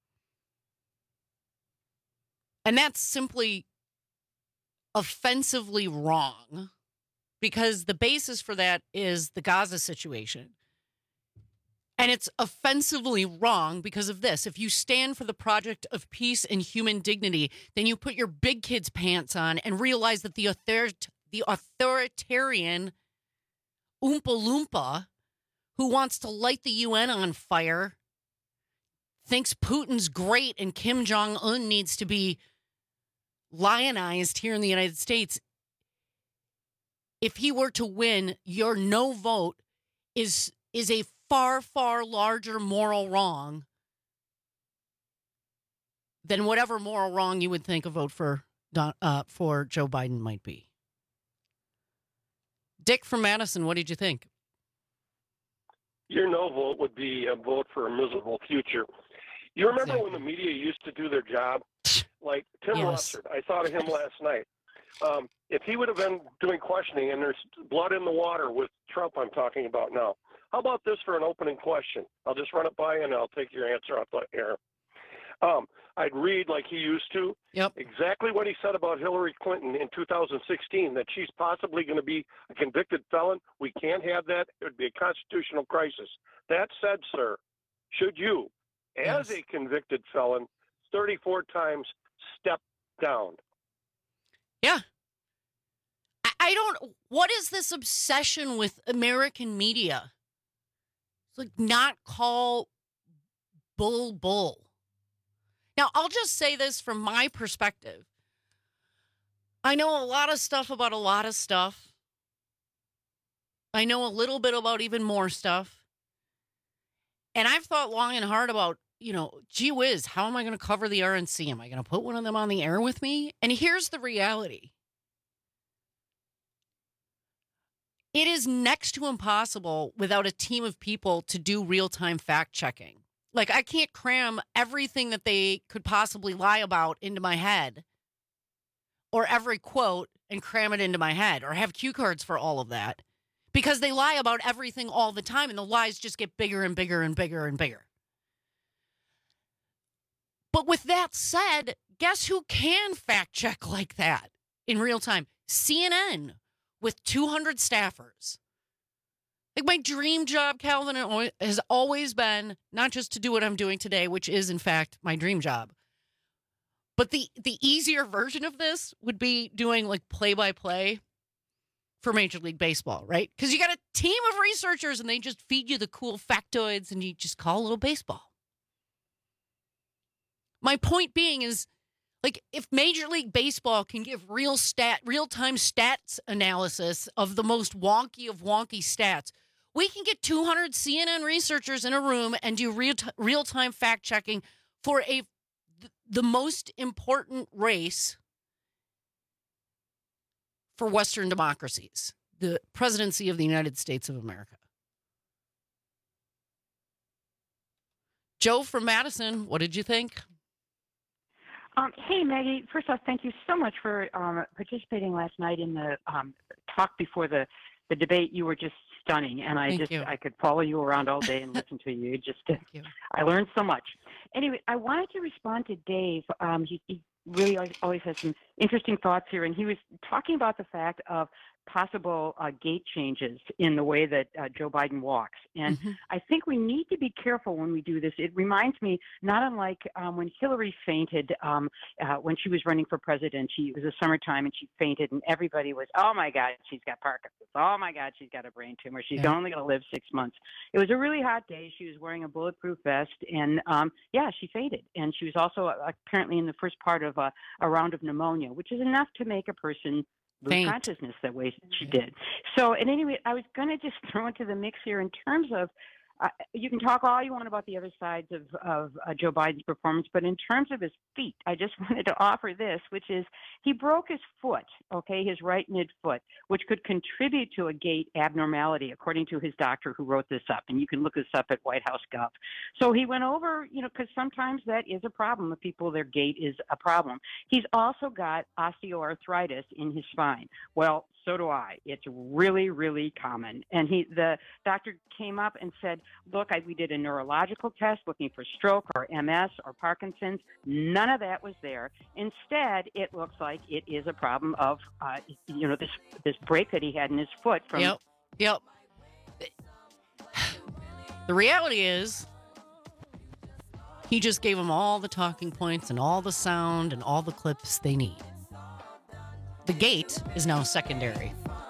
R: And that's simply offensively wrong, because the basis for that is the Gaza situation. And it's offensively wrong because of this. If you stand for the project of peace and human dignity, then you put your big kid's pants on and realize that the authoritarian Oompa Loompa who wants to light the UN on fire thinks Putin's great and Kim Jong-un needs to be lionized here in the United States. If he were to win, your no vote is a far, far larger moral wrong than whatever moral wrong you would think a vote for Joe Biden might be. Dick from Madison, what did you think?
O: Your no vote would be a vote for a miserable future. You remember when the media used to do their job? Like Tim Russert, I thought of him last night. If he would have been doing questioning, and there's blood in the water with Trump I'm talking about now, how about this for an opening question? I'll just run it by you, and I'll take your answer off the air. I'd read like he used to.
R: Yep.
O: Exactly what he said about Hillary Clinton in 2016, that she's possibly going to be a convicted felon. We can't have that. It would be a constitutional crisis. That said, sir, should you, as a convicted felon, 34 times step down?
R: Yeah. I don't, what is this obsession with American media? It's like not call bull. Now, I'll just say this from my perspective. I know a lot of stuff about a lot of stuff. I know a little bit about even more stuff. And I've thought long and hard about, gee whiz, how am I going to cover the RNC? Am I going to put one of them on the air with me? And here's the reality. It is next to impossible without a team of people to do real-time fact-checking. Like, I can't cram everything that they could possibly lie about into my head, or every quote and cram it into my head, or have cue cards for all of that, because they lie about everything all the time, and the lies just get bigger and bigger and bigger and bigger. But with that said, guess who can fact check like that in real time? CNN with 200 staffers. Like, my dream job, Calvin, has always been not just to do what I'm doing today, which is, in fact, my dream job. But the easier version of this would be doing, like, play-by-play for Major League Baseball, right? Because you got a team of researchers, and they just feed you the cool factoids, and you just call a little baseball. My point being is, like, if Major League Baseball can give real-time stats analysis of the most wonky of wonky stats, we can get 200 CNN researchers in a room and do real-time fact-checking for the most important race for Western democracies, the presidency of the United States of America. Joe from Madison, what did you think?
C: Hey, Maggie. First off, thank you so much for participating last night in the talk before the debate. You were just stunning, and I could follow you around all day and listen to you. I learned so much. Anyway, I wanted to respond to Dave. He really always has some interesting thoughts here, and he was talking about the fact of possible gait changes in the way that Joe Biden walks. And I think we need to be careful when we do this. It reminds me, not unlike when Hillary fainted when she was running for president. It was the summertime, and she fainted, and everybody was, oh, my God, she's got Parkinson's. Oh, my God, she's got a brain tumor. She's only going to live 6 months. It was a really hot day. She was wearing a bulletproof vest, and, she fainted. And she was also apparently in the first part of a round of pneumonia, which is enough to make a person lose consciousness that way she did. So at any rate, I was going to just throw into the mix here in terms of, you can talk all you want about the other sides of Joe Biden's performance, but in terms of his feet, I just wanted to offer this, which is he broke his foot, his right midfoot, which could contribute to a gait abnormality, according to his doctor who wrote this up. And you can look this up at White House Gov. So he went over, because sometimes that is a problem. If people, their gait is a problem. He's also got osteoarthritis in his spine. Well, so do I. It's really, really common. And the doctor came up and said, look, we did a neurological test looking for stroke or MS or Parkinson's. None of that was there. Instead, it looks like it is a problem of, this break that he had in his foot from.
R: Yep. The reality is, he just gave them all the talking points and all the sound and all the clips they need. The gate is now secondary.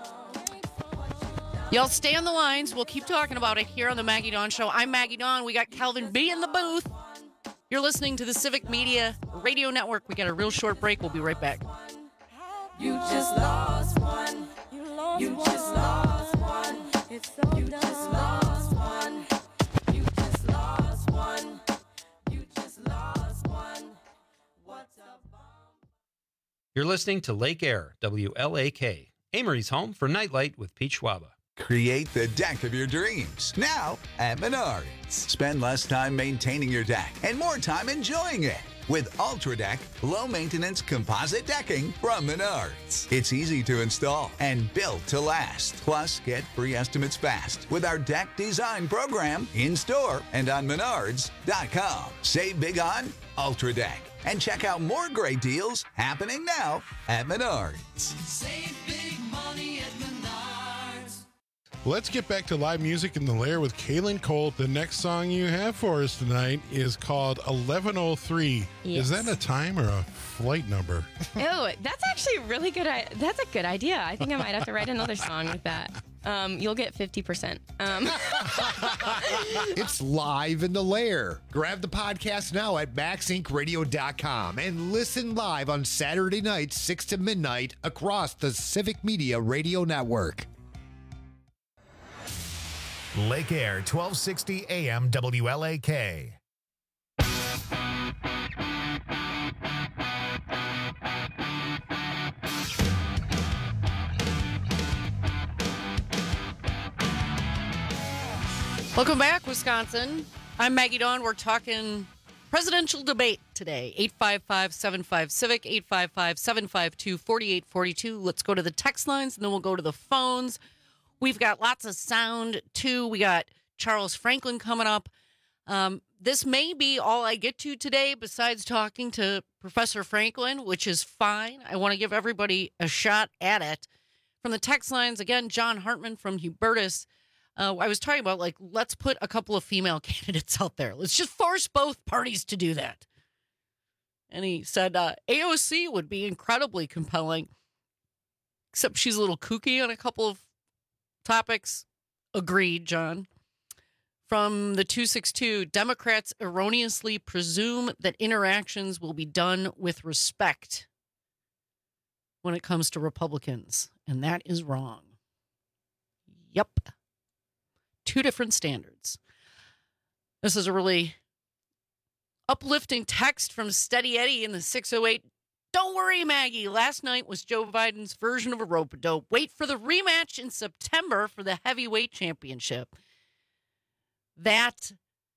R: Y'all stay on the lines. We'll keep talking about it here on the Maggie Dawn Show. I'm Maggie Dawn. We got Calvin B in the booth. You're listening to the Civic Media Radio Network. We got a real short break. We'll be right back.
W: You just lost one. You just lost one. It's so you just lost one. You just lost one. You just lost one. What's up?
P: You're listening to Lake Air, WLAK, Amory's home for Nightlight with Pete Schwaba.
T: Create the deck of your dreams now at Menards. Spend less time maintaining your deck and more time enjoying it. with UltraDeck low-maintenance composite decking from Menards. It's easy to install and built to last. Plus, get free estimates fast with our deck design program in-store and on Menards.com. Save big on UltraDeck and check out more great deals happening now at Menards.
W: Save big money at Menards.
B: Let's get back to live music in the Lair with Kaylin Cole. The next song you have for us tonight is called 1103.
U: Yes.
B: Is that a time or a flight number?
U: Oh, that's actually really good. That's a good idea. I think I might have to write another song with that. You'll get 50%.
V: It's live in the Lair. Grab the podcast now at MaxIncRadio.com and listen live on Saturday nights, 6 to midnight, across the Civic Media Radio Network.
A: Lake Air, 1260 AM WLAK.
R: Welcome back, Wisconsin. I'm Maggie Dawn. We're talking presidential debate today. 855-75-CIVIC, 855-752-4842. Let's go to the text lines, and then we'll go to the phones. We've got lots of sound, too. We got Charles Franklin coming up. This may be all I get to today besides talking to Professor Franklin, which is fine. I want to give everybody a shot at it. From the text lines, again, John Hartman from Hubertus. I was talking about, let's put a couple of female candidates out there. Let's just force both parties to do that. And he said AOC would be incredibly compelling, except she's a little kooky on a couple of topics. Agreed, John. From the 262, Democrats erroneously presume that interactions will be done with respect when it comes to Republicans, and that is wrong. Yep. Two different standards. This is a really uplifting text from Steady Eddie in the 608. Don't worry, Maggie. Last night was Joe Biden's version of a rope-a-dope. Wait for the rematch in September for the heavyweight championship. That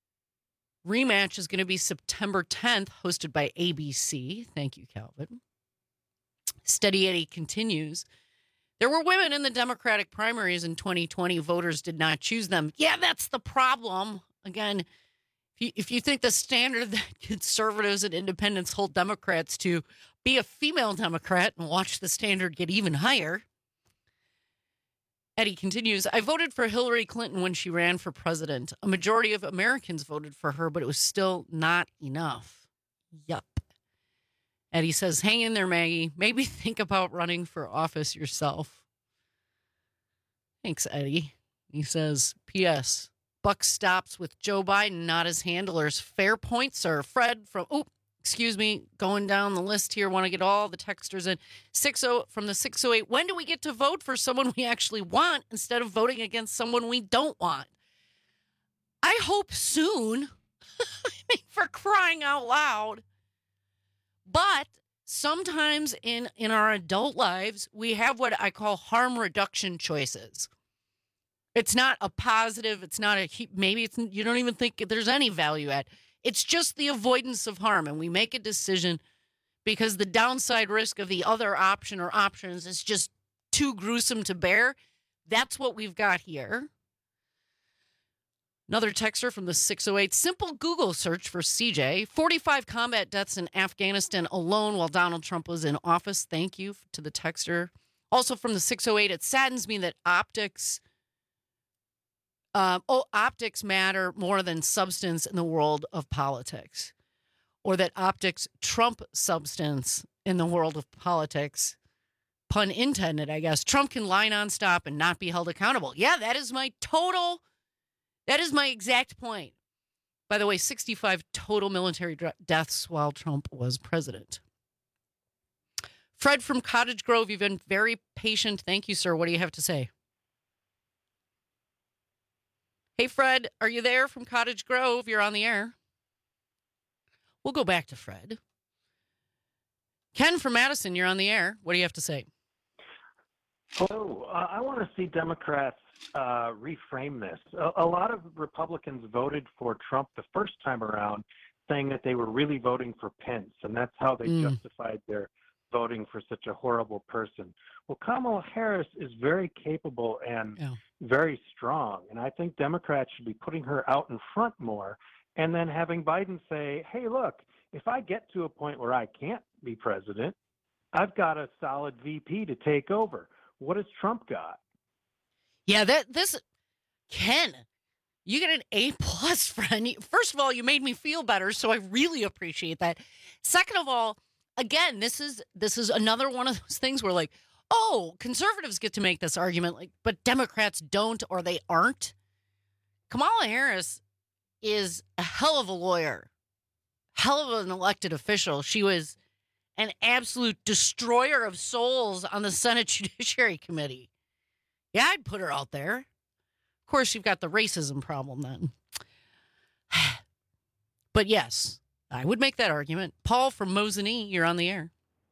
R: rematch is going to be September 10th, hosted by ABC. Thank you, Calvin. Steady Eddie continues. There were women in the Democratic primaries in 2020. Voters did not choose them. Yeah, that's the problem. Again, if you think the standard that conservatives and independents hold Democrats to, be a female Democrat and watch the standard get even higher. Eddie continues, I voted for Hillary Clinton when she ran for president. A majority of Americans voted for her, but it was still not enough. Yup. Eddie says, hang in there, Maggie. Maybe think about running for office yourself. Thanks, Eddie. He says, P.S. Buck stops with Joe Biden, not his handlers. Fair point, sir. Fred from, going down the list here. Want to get all the texters in. 60 from the 608. When do we get to vote for someone we actually want instead of voting against someone we don't want? I hope soon. I mean, for crying out loud. But sometimes in our adult lives, we have what I call harm reduction choices. It's not a positive. It's not maybe it's, you don't even think there's any value at. It's just the avoidance of harm. And we make a decision because the downside risk of the other option or options is just too gruesome to bear. That's what we've got here. Another texter from the 608. Simple Google search for CJ. 45 combat deaths in Afghanistan alone while Donald Trump was in office. Thank you to the texter. Also from the 608. It saddens me that optics matter more than substance in the world of politics. Or that optics trump substance in the world of politics. Pun intended, I guess. Trump can lie nonstop and not be held accountable. Yeah, that is my exact point. By the way, 65 total military deaths while Trump was president. Fred from Cottage Grove, you've been very patient. Thank you, sir. What do you have to say? Hey, Fred, are you there from Cottage Grove? You're on the air. We'll go back to Fred. Ken from Madison, you're on the air. What do you have to say?
X: Hello. I want to see Democrats reframe this. A lot of Republicans voted for Trump the first time around saying that they were really voting for Pence, and that's how they justified their voting for such a horrible person. Well, Kamala Harris is very capable and very strong, and I think Democrats should be putting her out in front more, and then having Biden say, hey, look, if I get to a point where I can't be president, I've got a solid VP to take over. What has Trump got?
R: Yeah, Ken, you get an A+ friend. First of all, you made me feel better, so I really appreciate that. Second of all, again, this is another one of those things where, like, oh, conservatives get to make this argument, like, but Democrats don't, or they aren't. Kamala Harris is a hell of a lawyer, hell of an elected official. She was an absolute destroyer of souls on the Senate Judiciary Committee. Yeah, I'd put her out there. Of course, you've got the racism problem then. But yes, I would make that argument. Paul from Mosinee, you're on the air.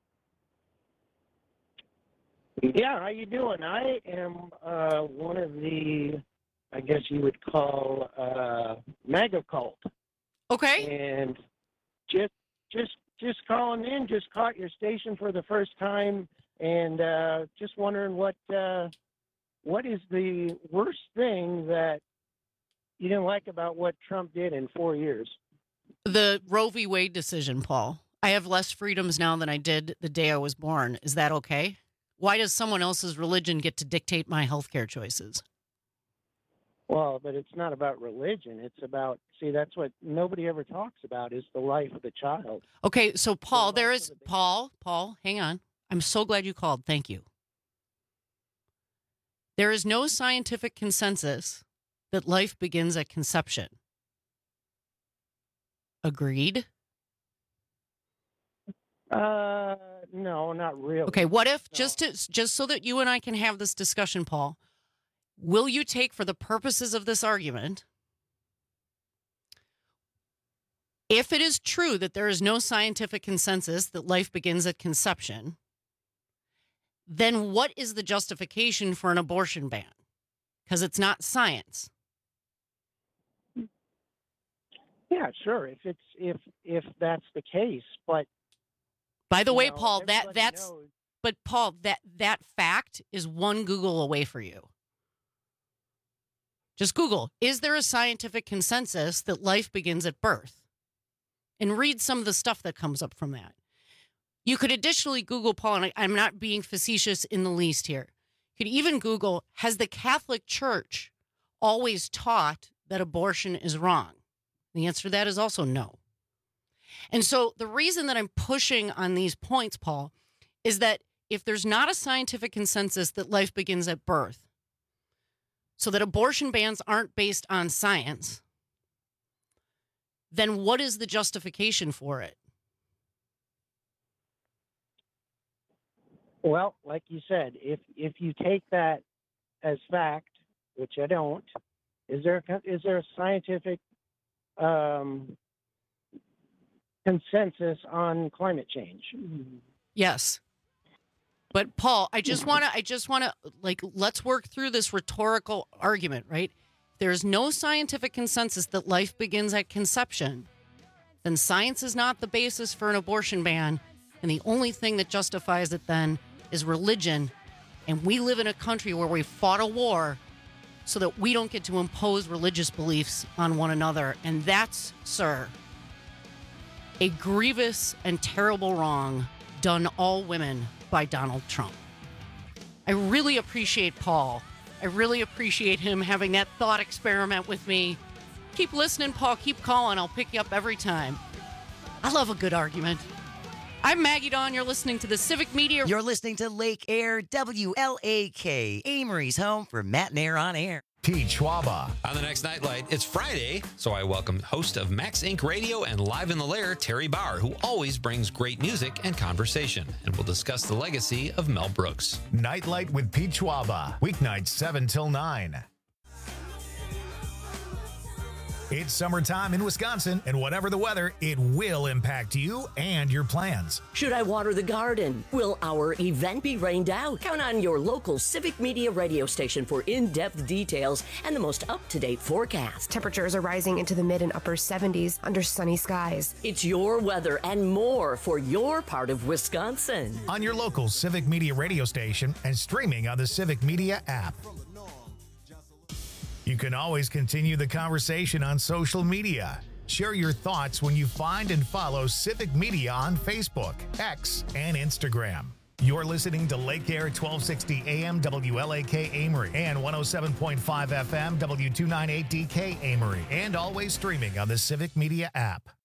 D: Yeah, how you doing? I am one of the, I guess you would call, MAGA cult.
R: Okay.
D: And just calling in, just caught your station for the first time, and just wondering what is the worst thing that you didn't like about what Trump did in 4 years?
R: The Roe v. Wade decision, Paul. I have less freedoms now than I did the day I was born. Is that okay? Why does someone else's religion get to dictate my healthcare choices?
D: Well, but it's not about religion. It's about, see, that's what nobody ever talks about is the life of the child.
R: Okay, so Paul, Paul, hang on. I'm so glad you called. Thank you. There is no scientific consensus that life begins at conception. Agreed?
D: No, not really.
R: Okay, what if, just so that you and I can have this discussion, Paul, will you take, for the purposes of this argument, if it is true that there is no scientific consensus that life begins at conception, then what is the justification for an abortion ban? Because it's not science.
D: Yeah, sure. If that's the case, but
R: by the way, Paul, that fact is one Google away for you. Just Google, is there a scientific consensus that life begins at birth? And read some of the stuff that comes up from that. You could additionally Google, Paul, and I'm not being facetious in the least here. You could even Google, has the Catholic Church always taught that abortion is wrong? The answer to that is also no. And so the reason that I'm pushing on these points, Paul, is that if there's not a scientific consensus that life begins at birth, so that abortion bans aren't based on science, then what is the justification for it?
D: Well, like you said, if you take that as fact, which I don't, is there a scientific consensus on climate change?
R: Yes. But Paul, I just want to like, let's work through this rhetorical argument, right? There's no scientific consensus that life begins at conception. Then science is not the basis for an abortion ban. And the only thing that justifies it then is religion. And we live in a country where we fought a war so that we don't get to impose religious beliefs on one another. And that's, sir, a grievous and terrible wrong done all women by Donald Trump. I really appreciate Paul. I really appreciate him having that thought experiment with me. Keep listening, Paul. Keep calling. I'll pick you up every time. I love a good argument. I'm Maggie Dawn. You're listening to the Civic Media.
Q: You're listening to Lake Air, WLAK, Amory's home for Matt and Air on Air.
A: Pete Schwaba.
P: On the next Nightlight, it's Friday, so I welcome host of Max Inc. Radio and Live in the Lair, Terry Bauer, who always brings great music and conversation, and we'll discuss the legacy of Mel Brooks.
A: Nightlight with Pete Schwaba, weeknights 7 till 9. It's summertime in Wisconsin, and whatever the weather, it will impact you and your plans.
E: Should I water the garden? Will our event be rained out? Count on your local Civic Media radio station for in-depth details and the most up-to-date forecast.
K: Temperatures are rising into the mid and upper 70s under sunny skies.
E: It's your weather and more for your part of Wisconsin.
A: On your local Civic Media radio station and streaming on the Civic Media app. You can always continue the conversation on social media. Share your thoughts when you find and follow Civic Media on Facebook, X, and Instagram. You're listening to Lake Air 1260 AM WLAK Amory and 107.5 FM W298DK Amory, and always streaming on the Civic Media app.